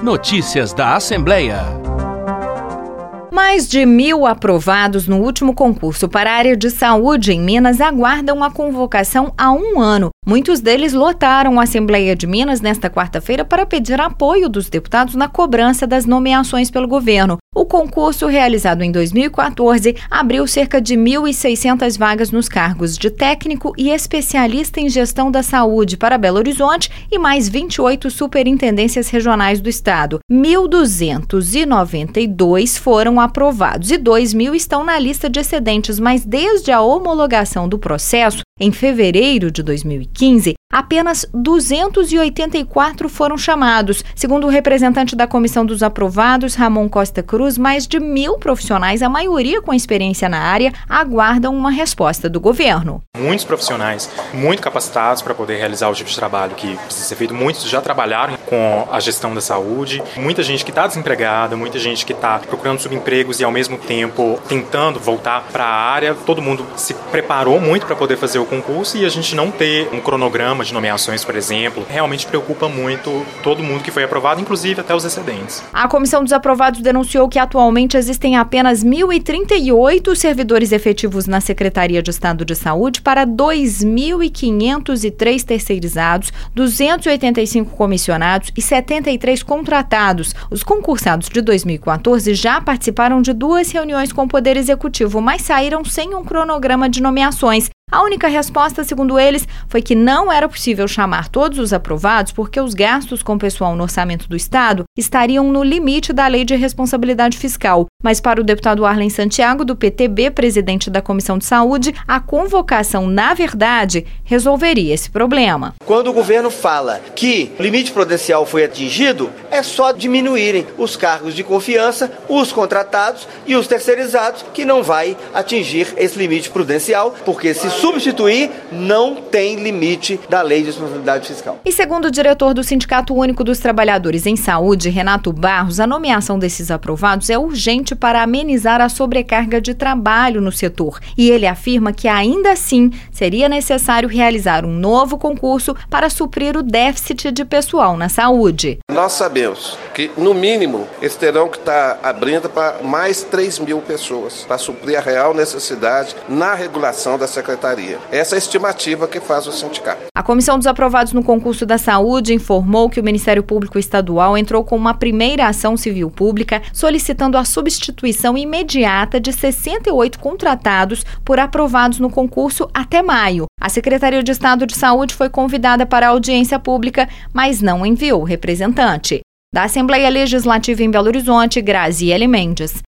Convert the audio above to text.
Notícias da Assembleia. Mais de 1.000 aprovados no último concurso para a área de saúde em Minas aguardam a convocação há um ano. Muitos deles lotaram a Assembleia de Minas nesta quarta-feira para pedir apoio dos deputados na cobrança das nomeações pelo governo. O concurso, realizado em 2014, abriu cerca de 1.600 vagas nos cargos de técnico e especialista em gestão da saúde para Belo Horizonte e mais 28 superintendências regionais do estado. 1.292 foram aprovados e 2.000 estão na lista de excedentes, mas desde a homologação do processo, em fevereiro de 2015, apenas 284 foram chamados. Segundo o representante da Comissão dos Aprovados, Ramon Costa Cruz, mais de 1.000 profissionais, a maioria com experiência na área, aguardam uma resposta do governo. Muitos profissionais muito capacitados para poder realizar o tipo de trabalho que precisa ser feito. Muitos já trabalharam com a gestão da saúde. Muita gente que está desempregada, muita gente que está procurando subempregos e ao mesmo tempo tentando voltar para a área. Todo mundo se preparou muito para poder fazer o concurso e a gente não ter um cronograma de nomeações, por exemplo, realmente preocupa muito todo mundo que foi aprovado, inclusive até os excedentes. A Comissão dos Aprovados denunciou que atualmente existem apenas 1.038 servidores efetivos na Secretaria de Estado de Saúde para 2.503 terceirizados, 285 comissionados e 73 contratados. Os concursados de 2014 já participaram de 2 reuniões com o Poder Executivo, mas saíram sem um cronograma de nomeações. A única resposta, segundo eles, foi que não era possível chamar todos os aprovados porque os gastos com pessoal no orçamento do Estado estariam no limite da Lei de Responsabilidade Fiscal. Mas para o deputado Arlen Santiago, do PTB, presidente da Comissão de Saúde, a convocação, na verdade, resolveria esse problema. Quando o governo fala que o limite prudencial foi atingido, é só diminuírem os cargos de confiança, os contratados e os terceirizados, que não vai atingir esse limite prudencial, porque se substituir, não tem limite da Lei de Responsabilidade Fiscal. E segundo o diretor do Sindicato Único dos Trabalhadores em Saúde, Renato Barros, a nomeação desses aprovados é urgente para amenizar a sobrecarga de trabalho no setor. E ele afirma que ainda assim seria necessário realizar um novo concurso para suprir o déficit de pessoal na saúde. Nós sabemos que, no mínimo, eles terão que estar abrindo para mais 3.000 pessoas para suprir a real necessidade na regulação da Secretaria. Essa é a estimativa que faz o sindicato. A Comissão dos Aprovados no Concurso da Saúde informou que o Ministério Público Estadual entrou com uma primeira ação civil pública solicitando a substituição imediata de 68 contratados por aprovados no concurso até maio. A Secretaria de Estado de Saúde foi convidada para a audiência pública, mas não enviou representante. Da Assembleia Legislativa em Belo Horizonte, Graziele Mendes.